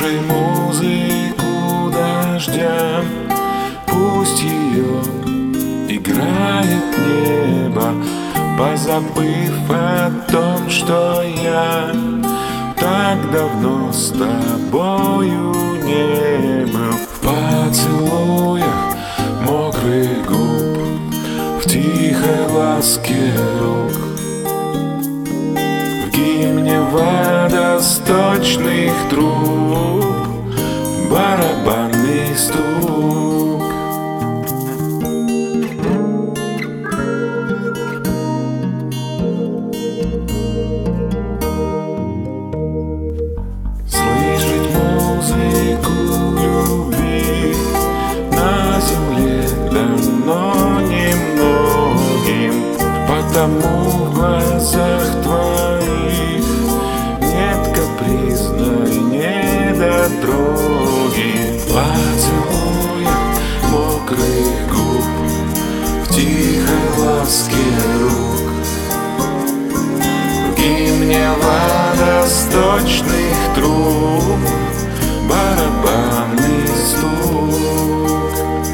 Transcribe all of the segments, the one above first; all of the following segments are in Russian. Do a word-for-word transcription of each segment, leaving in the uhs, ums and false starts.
Слушай музыку дождя, пусть ее играет небо, позабыв о том, что я так давно с тобою не был. В поцелуях мокрых губ, в тихой ласке рук, в гимне водосточных труб барабанный стук. Слышать музыку любви на земле дано немногим, потому в глазах твоих нет капризной недотроги. В поцелуях мокрых губ, в тихой ласке рук, в гимне водосточных труб барабанный стук.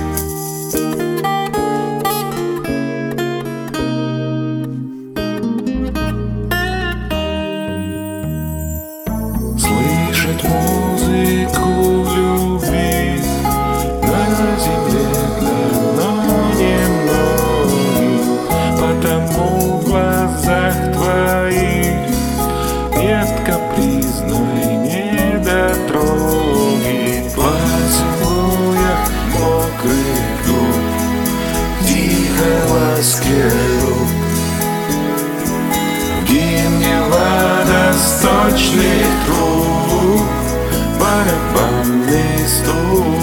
Слышать музыку любви на земле дано немногим, потому в глазах твоих нет капризной недотроги. В поцелуях мокрых губ, в тихой ласке рук, в гимне водосточных труб барабанный стук.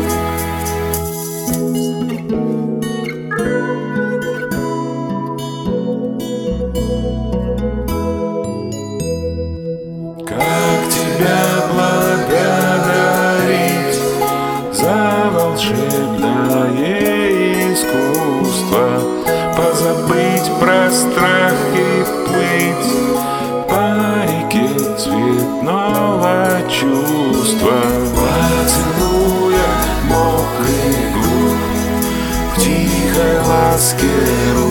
Как тебя благодарить за волшебное искусство, позабыть про страх и плыть по реке цветного чувства. В поцелуях мокрых губ, в тихой ласке рук,